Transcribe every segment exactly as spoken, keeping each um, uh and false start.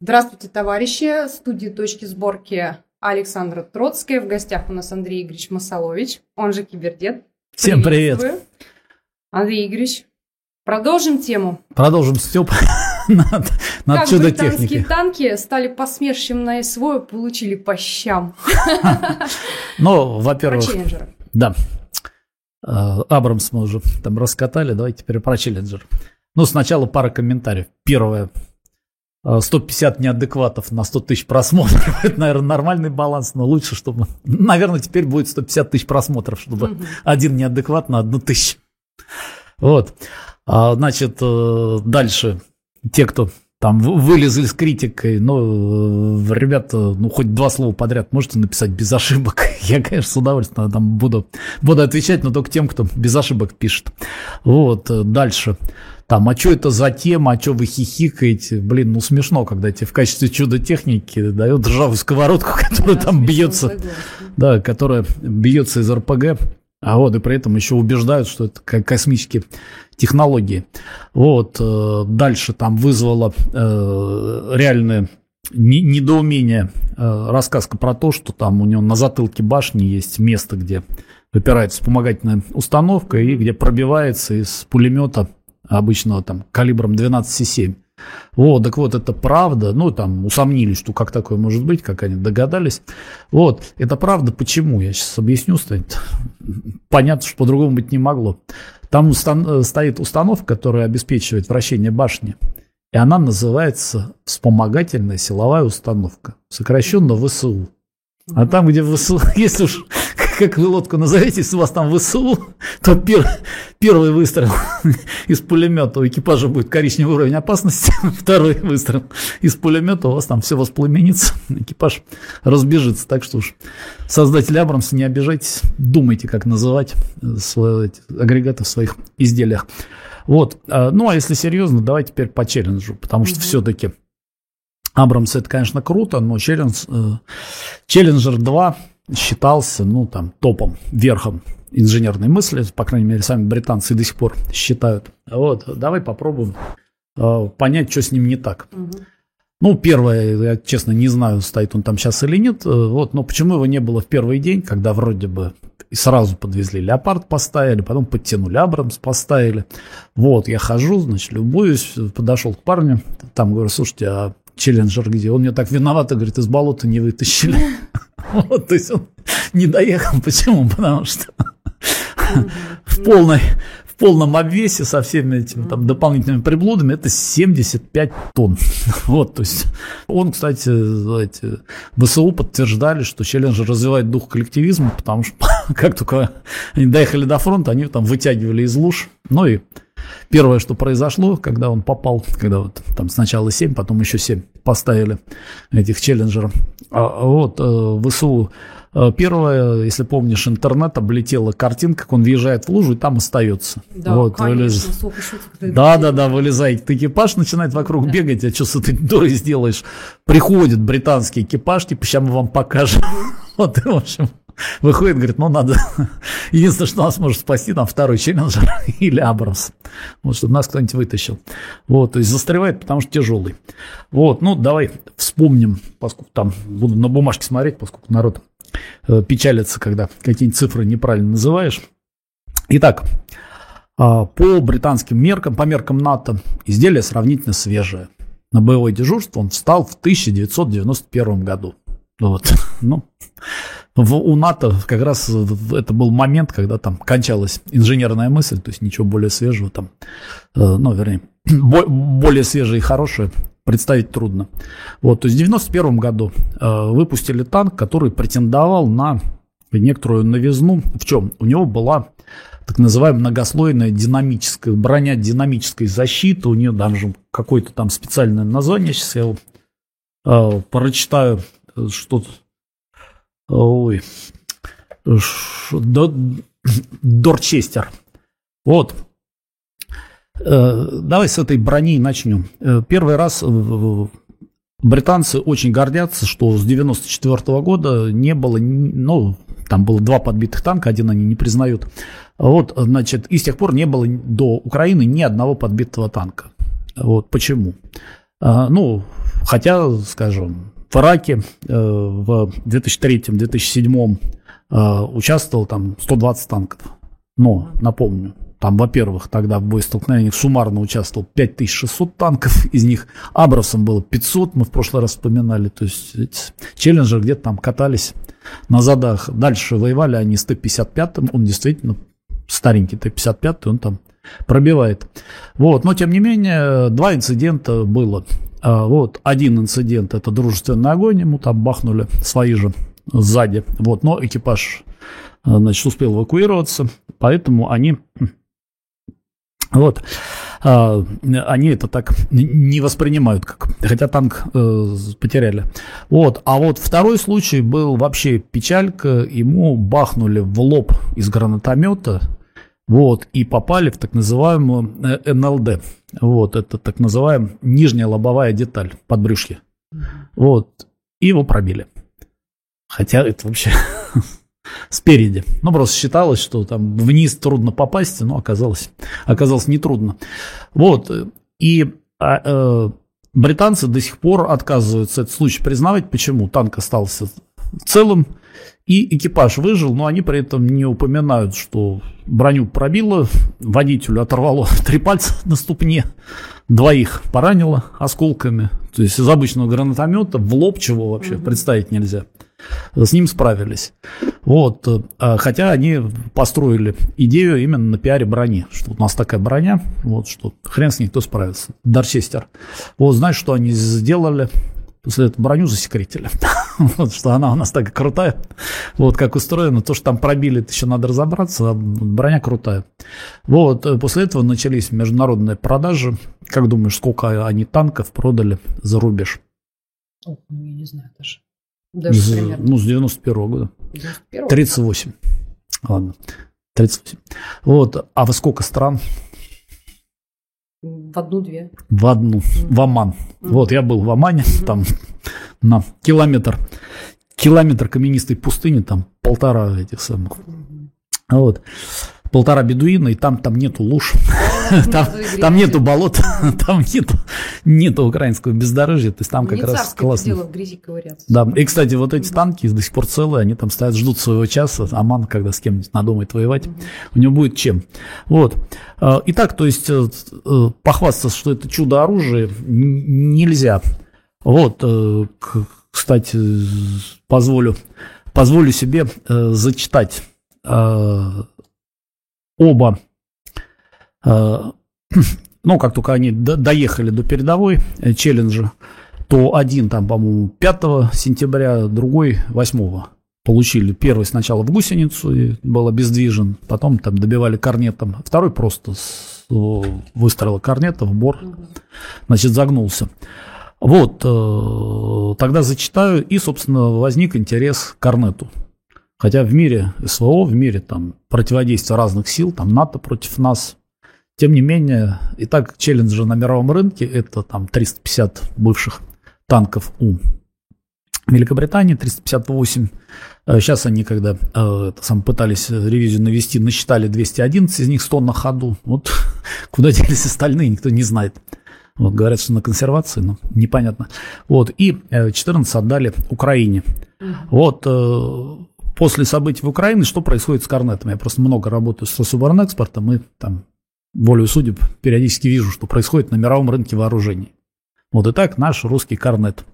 Здравствуйте, товарищи. В студии «Точки сборки» Александра Троцкая. В гостях у нас Андрей Игоревич Масалович, он же Кибердед. Всем привет. Андрей Игоревич, продолжим тему. Продолжим, Степ. над, над как чудо-техникой. британские танки стали посмешищем на СВО и получили по щам. Ну, во-первых... Про Челленджеры. Да. Абрамс мы уже там раскатали, давайте теперь про Челленджер. Ну, сначала пара комментариев. Первое. сто пятьдесят неадекватов на сто тысяч просмотров. Это, наверное, нормальный баланс, но лучше, чтобы... Наверное, теперь будет сто пятьдесят тысяч просмотров, чтобы угу. один неадекват на одну тысячу. Вот. А, значит, дальше. Те, кто там вылезли с критикой, ну, ребята, ну, хоть два слова подряд можете написать без ошибок. Я, конечно, с удовольствием там буду, буду отвечать, но только тем, кто без ошибок пишет. Вот, дальше. Там, а что это за тема, а что вы хихикаете? Блин, ну смешно, когда тебе в качестве чудо-техники дают ржавую сковородку, которая да, там бьется, да, которая бьется из эр пэ гэ, а вот и при этом еще убеждают, что это как космические технологии. Вот, дальше там вызвало э, реальное недоумение э, рассказка про то, что там у него на затылке башни есть место, где выпирает вспомогательная установка и где пробивается из пулемета обычного там калибром двенадцать семь. Вот, так вот, это правда. Ну, там усомнились, что как такое может быть, как они догадались. Вот, это правда. Почему? Я сейчас объясню. Станет понятно, что по-другому быть не могло. Там устан- стоит установка, которая обеспечивает вращение башни. И она называется вспомогательная силовая установка. Сокращенно вэ эс у. А там, где вэ эс у, если уж, как вы лодку назовете, если у вас там вэ эс у, то пер, первый выстрел из пулемета у экипажа будет коричневый уровень опасности, второй выстрел из пулемета у вас там все воспламенится, экипаж разбежится. Так что уж, создатели Абрамса, не обижайтесь, думайте, как называть свои, эти, агрегаты в своих изделиях. Вот. Ну, а если серьезно, давайте теперь по челленджу, потому что mm-hmm. все-таки Абрамс это, конечно, круто, но челлендж, э, Челленджер два считался, ну, там, топом, верхом инженерной мысли, по крайней мере, сами британцы до сих пор считают. Вот, давай попробуем э, понять, что с ним не так. Угу. Ну, первое, я, честно, не знаю, стоит он там сейчас или нет, вот, но почему его не было в первый день, когда вроде бы и сразу подвезли Леопард, поставили, потом подтянули Абрамс, поставили. Вот, я хожу, значит, любуюсь, подошел к парню, там говорю, слушайте, а Челленджер где? Он мне так виноват, говорит, из болота не вытащили. Вот, то есть он не доехал. Почему? Потому что в полной, в полном обвесе со всеми этими там дополнительными приблудами это семьдесят пять тонн. Вот, то есть он, кстати, эти, вэ эс у подтверждали, что Челленджер развивает дух коллективизма, потому что как только они доехали до фронта, они там вытягивали из луж. Ну и первое, что произошло, когда он попал, когда вот там сначала семь, потом еще семь поставили этих Челленджеров. А, вот вэ эс у первое, если помнишь, интернет, облетела картинка, как он въезжает в лужу и там остается. Да, вот, конечно, вылез... Да, да, да, вылезает экипаж, начинает вокруг да. бегать, а что с этой дурой сделаешь? Приходит британский экипаж, типа, сейчас мы вам покажем. Вот, и, в общем, выходит, говорит, ну, надо... Единственное, что нас может спасти, там, второй Челленджер или Абрамс. Вот, чтобы нас кто-нибудь вытащил. Вот, то есть застревает, потому что тяжелый. Вот, ну, давай вспомним, поскольку там буду на бумажке смотреть, поскольку народ э, печалится, когда какие-нибудь цифры неправильно называешь. Итак, э, по британским меркам, по меркам НАТО, изделие сравнительно свежее. На боевое дежурство он встал в тысяча девятьсот девяносто первом году. Вот, ну... В, у НАТО как раз это был момент, когда там кончалась инженерная мысль, то есть ничего более свежего там, э, ну, вернее, бо, более свежее и хорошее представить трудно. Вот, то есть в девяносто первом году э, выпустили танк, который претендовал на некоторую новизну. В чем? У него была так называемая многослойная динамическая броня динамической защиты, у нее даже какое-то там специальное название, сейчас я его э, прочитаю, что-то. Ой, Дорчестер. Вот. Давай с этой брони начнем. Первый раз британцы очень гордятся, что с девяносто четвёртого года не было, ну, там было два подбитых танка, один они не признают. Вот, значит, и с тех пор не было до Украины ни одного подбитого танка. Вот почему? Ну, хотя, скажем, в Ираке в две тысячи третьем — две тысячи седьмом участвовал там сто двадцать танков. Но, напомню, там, во-первых, тогда в боестолкновениях суммарно участвовало пять тысяч шестьсот танков, из них Абрамсом было пятьсот, мы в прошлый раз вспоминали, то есть Челленджер где-то там катались на задах. Дальше воевали они с Т пятьдесят пятым, он действительно старенький Т пятьдесят пятый, он там пробивает. Вот, но, тем не менее, два инцидента было. Вот, один инцидент — это дружественный огонь, ему там бахнули свои же сзади, вот, но экипаж, значит, успел эвакуироваться, поэтому они, вот, они это так не воспринимают, как, хотя танк э, потеряли. Вот, а вот второй случай был вообще печалька, ему бахнули в лоб из гранатомета, вот, и попали в так называемую Н Л Д, вот, это так называемая нижняя лобовая деталь подбрюшья, вот, и его пробили. Хотя это вообще спереди. Ну, просто считалось, что там вниз трудно попасть, но оказалось, оказалось нетрудно. Вот. И а, э, британцы до сих пор отказываются этот случай признавать. Почему? Танк остался целым, и экипаж выжил, но они при этом не упоминают, что броню пробило, водителю оторвало три пальца на ступне, двоих поранило осколками. То есть из обычного гранатомета в лоб, чего вообще mm-hmm. представить нельзя. С ним справились. Вот. Хотя они построили идею именно на пиаре брони. Что у нас такая броня, вот, что хрен с ней кто справится. Дарчестер. Вот, знаешь, что они сделали? После этого броню засекретили. Вот, что она у нас такая крутая. Вот как устроена. То, что там пробили, это еще надо разобраться. А броня крутая. Вот. После этого начались международные продажи. Как думаешь, сколько они танков продали за рубеж? О, ну, я не знаю даже. Даже с, примерно. Ну, с девяносто первого года. девяносто первого? тридцать восемь. Ладно. тридцать восемь. Вот. А во сколько стран? В одну-две. В одну. Mm-hmm. В Оман. Mm-hmm. Вот, я был в Омане. Mm-hmm. Там на километр. Километр каменистой пустыни. Там полтора этих самых. Mm-hmm. Вот. Полтора бедуина, и там, там нету луж, там, там нету болот, там нету, нету украинского бездорожья, то есть там как раз классно. Дело в грязи ковыряться. Да, и, кстати, вот эти танки до сих пор целые, они там стоят, ждут своего часа, Оман, когда с кем-нибудь надумает воевать, угу. у него будет чем. Вот. Итак, то есть похвастаться, что это чудо-оружие, нельзя. Вот, кстати, позволю, позволю себе зачитать оба, э, ну, как только они до, доехали до передовой э, челленджа, то один там, по-моему, пятого сентября, другой восьмого получили. Первый сначала в гусеницу, и был обездвижен, потом там добивали корнетом, второй просто с, выстрела корнета в бор, значит, загнулся. Вот, э, тогда зачитаю, и, собственно, возник интерес к корнету. Хотя в мире СВО, в мире там противодействия разных сил, там НАТО против нас, тем не менее, и так челленджи на мировом рынке, это там триста пятьдесят бывших танков у Великобритании, триста пятьдесят восемь. Сейчас они, когда э, это, сам, пытались ревизию навести, насчитали двести одиннадцать, из них сто на ходу. Вот куда делись остальные, никто не знает. Вот, говорят, что на консервации, но непонятно. Вот, и четырнадцать отдали Украине. Вот, э, после событий в Украине, что происходит с корнетом? Я просто много работаю с Рособоронэкспортом, и там, волею судеб, периодически вижу, что происходит на мировом рынке вооружений. Вот и так наш русский корнет.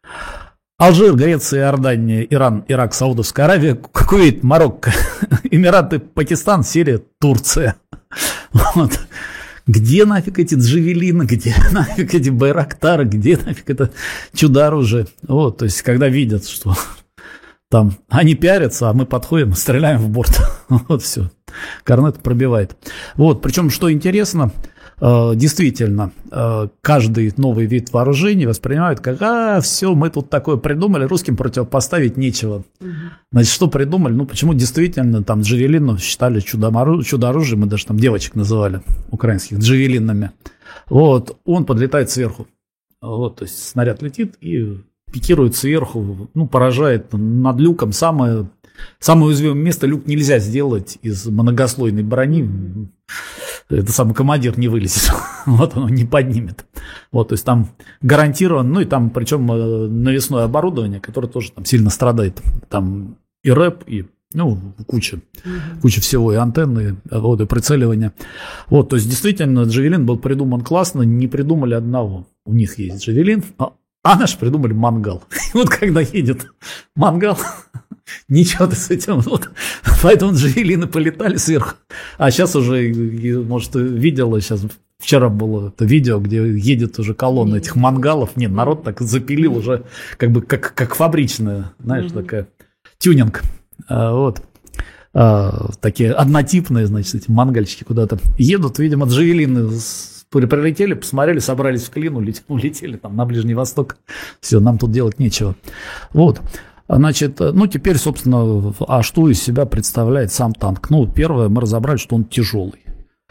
Алжир, Греция, Иордания, Иран, Ирак, Саудовская Аравия, Кувейт, Марокко, Эмираты, Пакистан, Сирия, Турция. Вот. Где нафиг эти джавелины, где нафиг эти байрактары, где нафиг это чудо-оружие? Вот, то есть, когда видят, что там они пиарятся, а мы подходим, стреляем в борт. Вот все. Корнет пробивает. Вот, причем, что интересно, действительно, каждый новый вид вооружений воспринимают как, а, все, мы тут такое придумали, русским противопоставить нечего. Угу. Значит, что придумали? Ну, почему действительно там джавелину считали чудо-оружием, мы даже там девочек называли украинских джавелинами. Вот, он подлетает сверху. Вот, то есть снаряд летит и пикирует сверху, ну, поражает над люком. Самое, самое уязвимое место — люк нельзя сделать из многослойной брони. это самый командир не вылезет, вот он не поднимет. Вот, то есть там гарантирован, ну и там причем навесное оборудование, которое тоже там сильно страдает. Там и рэп, и ну, куча, mm-hmm. куча всего, и антенны, вот, и прицеливания. Вот, то есть действительно Джавелин был придуман классно, не придумали одного. У них есть Джавелин, а, а наши придумали мангал. И вот когда едет мангал, ничего ты с этим, вот, поэтому Джавелины полетали сверху. А сейчас уже, может, видела, сейчас вчера было это видео, где едет уже колонна этих мангалов. Нет, народ так запилил уже, как бы как, как фабричная, знаешь, mm-hmm. такая тюнинг. А, вот. А, такие однотипные, значит, эти мангальчики куда-то едут, видимо, Джавелины прилетели, посмотрели, собрались в клин, улетели, улетели там на Ближний Восток. Все, нам тут делать нечего. Вот. Значит, ну, теперь, собственно, а что из себя представляет сам танк? Ну, первое, мы разобрали, что он тяжелый.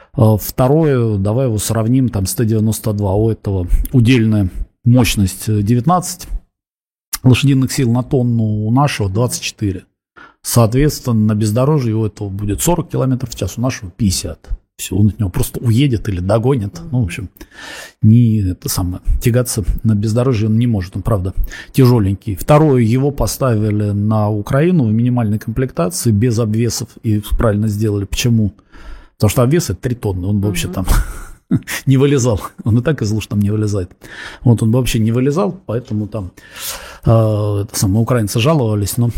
Второе, давай его сравним там с Т девяносто два. У этого удельная мощность девятнадцать лошадиных сил на тонну, у нашего двадцать четыре. Соответственно, на бездорожье у этого будет сорок километров в час, у нашего пятьдесят. Все, он от него просто уедет или догонит. Ну, в общем, не это самое, тягаться на бездорожье он не может, он, правда, тяжеленький. Второе, его поставили на Украину в минимальной комплектации, без обвесов, и правильно сделали. Почему? Потому что обвес это три тонны, он бы вообще там не вылезал. Он и так из луж там не вылезает. Вот он бы вообще не вылезал, поэтому там э, это самое, украинцы жаловались, но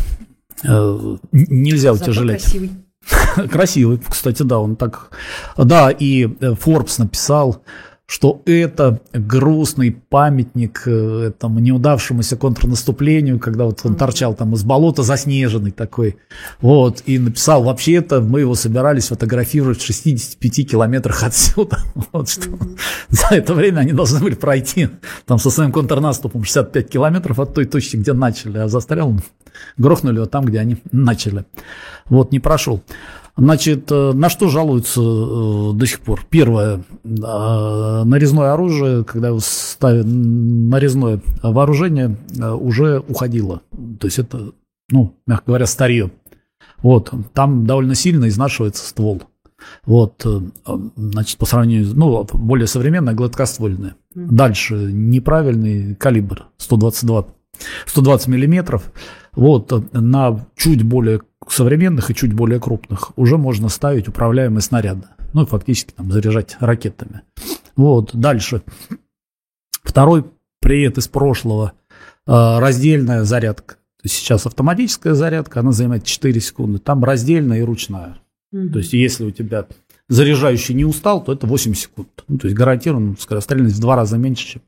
э, нельзя Зато утяжелять. Красивый. Красивый, кстати, да, он так... Да, и Forbes написал, что это грустный памятник этому неудавшемуся контрнаступлению, когда вот он торчал там из болота, заснеженный такой, вот, и написал, вообще-то мы его собирались фотографировать в шестидесяти пяти километрах отсюда, вот что за это время они должны были пройти там со своим контрнаступом шестьдесят пять километров от той точки, где начали, а застрял, грохнули его там, где они начали, вот, не прошел. Значит, на что жалуются до сих пор? Первое, нарезное оружие, когда его ставят, нарезное вооружение уже уходило. То есть это, ну, мягко говоря, старье. Вот, там довольно сильно изнашивается ствол. Вот, значит, по сравнению, ну, более современное, гладкоствольное. Дальше, неправильный калибр, сто двадцать два, сто двадцать миллиметров. Вот, на чуть более современных и чуть более крупных уже можно ставить управляемые снаряды. Ну, и фактически там заряжать ракетами. Вот, дальше. Второй привет из прошлого. Раздельная зарядка. То есть сейчас автоматическая зарядка, она занимает четыре секунды. Там раздельная и ручная. Mm-hmm. То есть если у тебя заряжающий не устал, то это восемь секунд. Ну, то есть гарантированно скорострельность в два раза меньше, чем...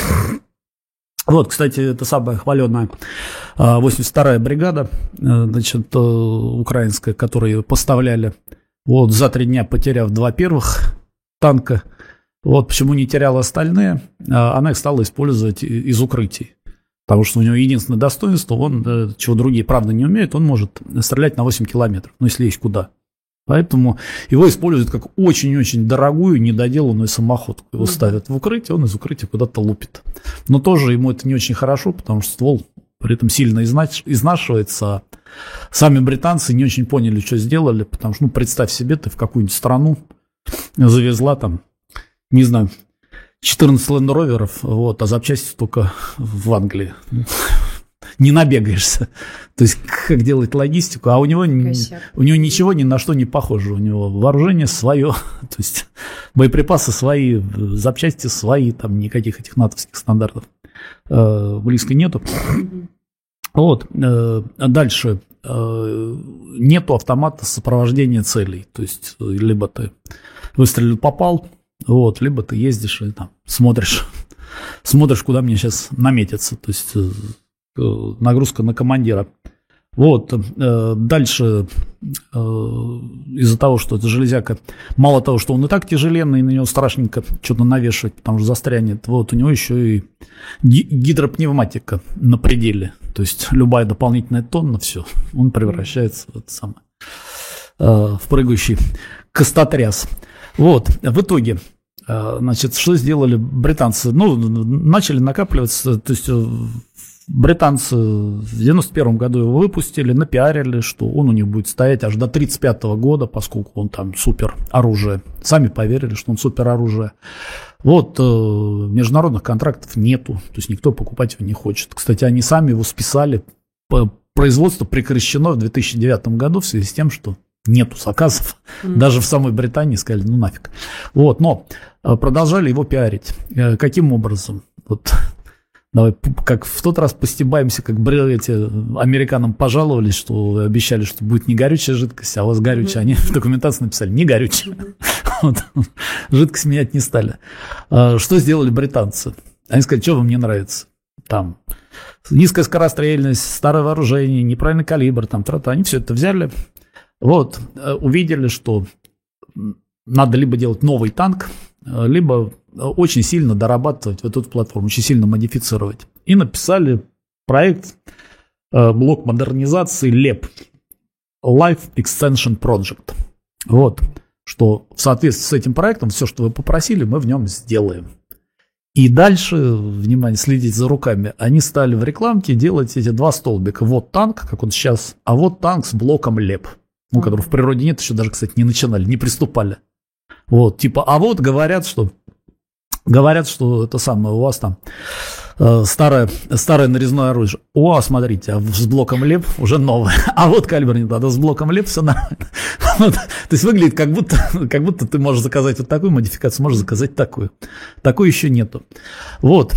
Вот, кстати, это самая хваленая восемьдесят вторая бригада, значит, украинская, которую поставляли, вот, за три дня потеряв два первых танка. Вот почему не теряла остальные, она их стала использовать из укрытий. Потому что у него единственное достоинство, он, чего другие, правда, не умеют, он может стрелять на восемь километров, ну, если есть куда. Поэтому его используют как очень-очень дорогую, недоделанную самоходку. Его ставят в укрытие, он из укрытия куда-то лупит. Но тоже ему это не очень хорошо, потому что ствол при этом сильно изнашивается. А сами британцы не очень поняли, что сделали, потому что, ну, представь себе, ты в какую-нибудь страну завезла там, не знаю, четырнадцать лендроверов, вот, а запчасти только в Англии. Не набегаешься. То есть, как делать логистику, а у него, у него ничего ни на что не похоже. У него вооружение свое, то есть боеприпасы свои, запчасти свои, там никаких этих натовских стандартов э, близко нету. Вот. Э, дальше. Э, нету автомата сопровождения целей. То есть, либо ты выстрелил, попал, вот, либо ты ездишь и там смотришь, смотришь, куда мне сейчас наметиться. То есть, нагрузка на командира. Вот, э, дальше, э, из-за того, что это железяка, мало того, что он и так тяжеленный, на него страшненько что-то навешивать, потому что застрянет, вот у него еще и гидропневматика на пределе, то есть любая дополнительная тонна, все, он превращается в, это самое, э, в прыгающий костотряс. Вот, в итоге, э, значит, что сделали британцы? Ну, начали накапливаться, то есть британцы в девяносто первом году его выпустили, напиарили, что он у них будет стоять аж до тридцать пятого года, поскольку он там супер оружие. Сами поверили, что он супер оружие. Вот, э, международных контрактов нету, то есть никто покупать его не хочет. Кстати, они сами его списали. Производство прекращено в две тысячи девятом году в связи с тем, что нету заказов. Mm-hmm. Даже в самой Британии сказали, ну нафиг. Вот, но продолжали его пиарить. Каким образом? Вот, давай, как в тот раз постебаемся, как эти американам пожаловались, что обещали, что будет не горючая жидкость, а у вас горючая. Mm-hmm. Они в документации написали, не горючая. Mm-hmm. Вот. Жидкость менять не стали. Что сделали британцы? Они сказали, что вам не нравится? Там низкая скорострельность, старое вооружение, неправильный калибр, там, трата. Они все это взяли. Вот, увидели, что надо либо делать новый танк, либо очень сильно дорабатывать вот эту платформу, очень сильно модифицировать. И написали проект, блок модернизации лэп, Life Extension Project. Вот, что в соответствии с этим проектом все, что вы попросили, мы в нем сделаем. И дальше, внимание, следить за руками, они стали в рекламке делать эти два столбика. Вот танк, как он сейчас, а вот танк с блоком лэп. Ну, которого в природе нет, еще даже, кстати, не начинали, не приступали. Вот, типа, а вот говорят, что говорят, что это самое, у вас там э, старое, старое нарезное оружие. О, смотрите, а с блоком лэп уже новое. А вот калибр не надо, с блоком лэп все нормально. Вот, то есть выглядит, как будто, как будто ты можешь заказать вот такую модификацию, можешь заказать такую. Такой еще нету. Вот.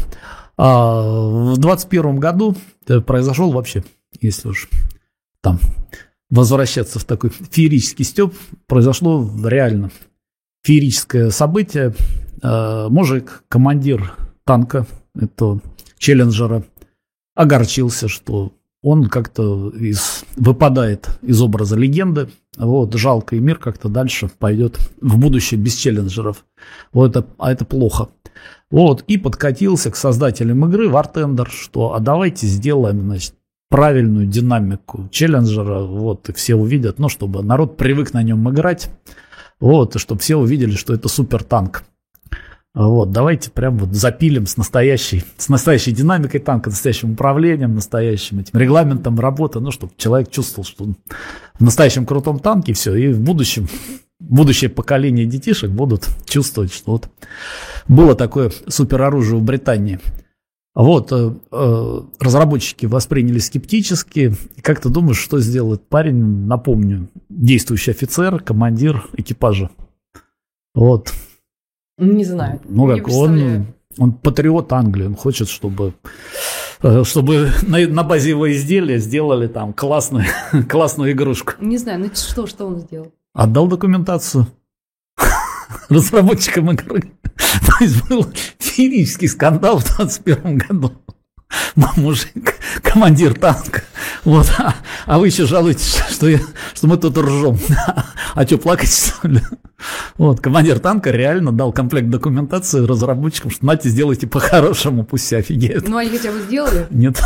А в двадцать первом году произошел вообще, если уж там возвращаться в такой феерический стёб, произошло реально феерическое событие. Мужик, командир танка, этого Челленджера, огорчился, что он как-то из, выпадает из образа легенды. Вот, жалко, и мир как-то дальше пойдет в будущее без Челленджеров. Вот это, а это плохо. Вот, и подкатился к создателям игры War Thunder, что а давайте сделаем, значит, правильную динамику Челленджера, вот, и все увидят, ну, чтобы народ привык на нем играть, вот, и чтобы все увидели, что это супер танк. Вот, давайте прям вот запилим с настоящей, с настоящей динамикой танка, настоящим управлением, настоящим этим регламентом работы, ну, чтобы человек чувствовал, что он в настоящем крутом танке, все, и в будущем, будущее поколение детишек будут чувствовать, что вот было такое супероружие в Британии. Вот, э, э, разработчики восприняли скептически. Как ты думаешь, что сделает парень? Напомню, действующий офицер, командир экипажа. Вот. Не знаю. Ну, как он, он патриот Англии, он хочет, чтобы, чтобы на, на базе его изделия сделали там классную, классную игрушку. Не знаю, ну что, что он сделал? Отдал документацию разработчикам игры. То есть был феерический скандал в двадцать первом году. Мужик, командир танка. Вот, а, а вы еще жалуетесь, что, я, что мы тут ржем. А что, плакать, что ли? Вот, командир танка реально дал комплект документации разработчикам, что нате, сделайте по-хорошему, пусть все офигеют. Ну, они хотя бы сделали? Нет.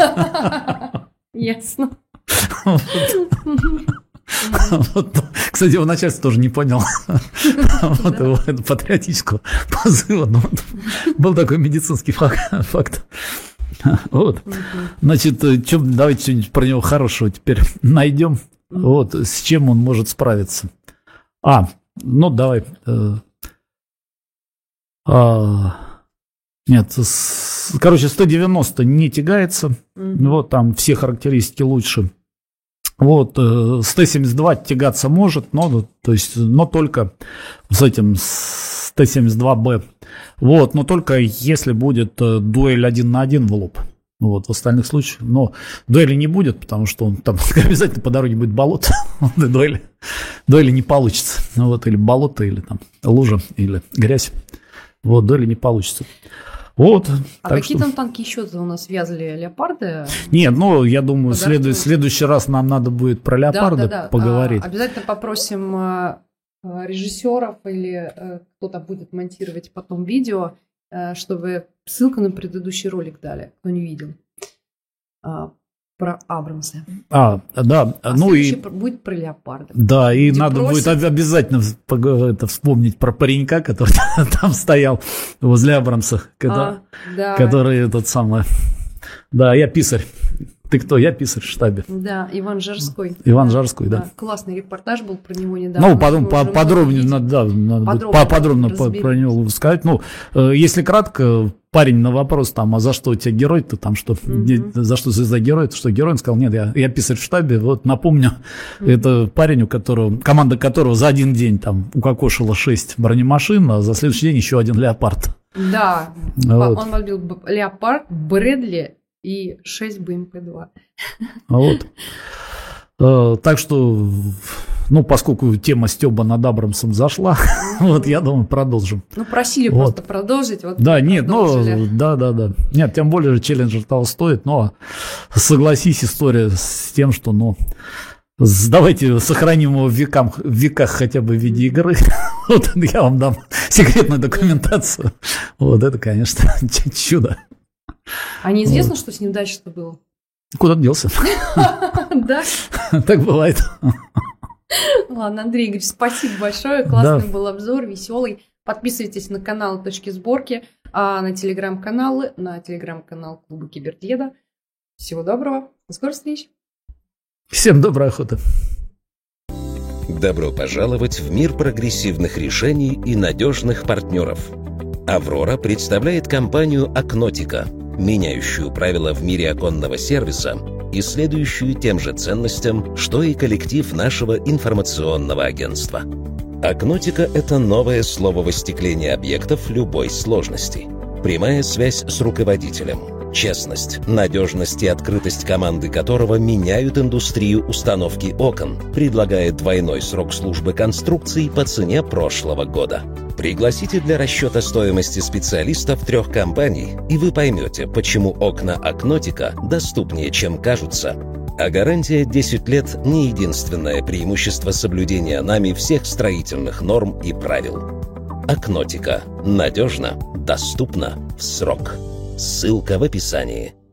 Ясно. Вот. Кстати, его начальство тоже не понял вот его патриотического позыва. Но вот был такой медицинский факт. Вот. Значит, что, давайте что-нибудь про него хорошего теперь найдем. Вот, с чем он может справиться. А, ну давай. А, нет, с, короче, сто девяносто не тягается. Вот там все характеристики лучше. Вот, с Т семьдесят два тягаться может, но, то есть, но только с этим, с Т семьдесят два Б. Вот, но только если будет дуэль один на один в лоб. Вот, в остальных случаях, но дуэли не будет, потому что он там обязательно по дороге будет болото. дуэли, дуэли не получится. Ну, вот, или болото, или там лужа, или грязь. Вот, дуэли не получится. Вот, а какие что... там танки еще-то у нас вязали? Леопарды? Нет, ну, я думаю, следу... в следующий раз нам надо будет про леопарды да, да, да. поговорить. А, обязательно попросим а, режиссеров или а, кто-то будет монтировать потом видео, а, чтобы ссылку на предыдущий ролик дали, кто не видел, а, про Абрамса. А, да. А ну и будет про леопардов. Да, и где надо просит... будет обязательно это, вспомнить про паренька, который там стоял возле Абрамса, когда, а, да. который этот самый Да, я писарь. Ты кто? Я писарь в штабе. Да, Иван Жарской. Иван Жарской, да. да. Классный репортаж был про него недавно. Ну, потом по, подробнее, надо, да, надо подробно, подробно по, про него сказать. Ну, э, если кратко, парень на вопрос, там, а за что у тебя герой-то, там, что, mm-hmm. за что за герой, то что герой, он сказал, нет, я, я писарь в штабе, вот, напомню, mm-hmm. это парень, у которого, команда которого за один день, там, укокошила шесть бронемашин, а за следующий день еще один леопард. Да, вот. Он возил леопард, Брэдли и шесть бэ эм пэ два. Вот. Э, так что, ну, поскольку тема стёба над Абрамсом зашла, вот, я думаю, продолжим. Ну, просили вот. просто продолжить. Вот да, нет, ну, да, да, да. Нет, тем более же Челленджер того стоит, но согласись, история с тем, что, ну, давайте сохраним его в, векам, в веках хотя бы в виде игры. Вот я вам дам секретную документацию. Вот это, конечно, чудо. А неизвестно, вот. Что с ним дальше-то было? Куда-то делся. Да? Так бывает. Ладно, Андрей Игоревич, спасибо большое. Классный был обзор, веселый. Подписывайтесь на канал «Точки сборки», на телеграм-каналы, на телеграм-канал Клуба Кибердеда. Всего доброго. До скорых встреч. Всем доброй охоты. Добро пожаловать в мир прогрессивных решений и надежных партнеров. «Аврора» представляет компанию «Акнотика», меняющую правила в мире оконного сервиса и следующую тем же ценностям, что и коллектив нашего информационного агентства. «Акнотика» — это новое слово в остеклении объектов любой сложности. Прямая связь с руководителем. Честность, надежность и открытость команды которого меняют индустрию установки окон, предлагает двойной срок службы конструкций по цене прошлого года. Пригласите для расчета стоимости специалистов трех компаний, и вы поймете, почему окна Акнотика доступнее, чем кажутся. А гарантия десять лет – не единственное преимущество соблюдения нами всех строительных норм и правил. Акнотика. Надежно, доступно, в срок. Ссылка в описании.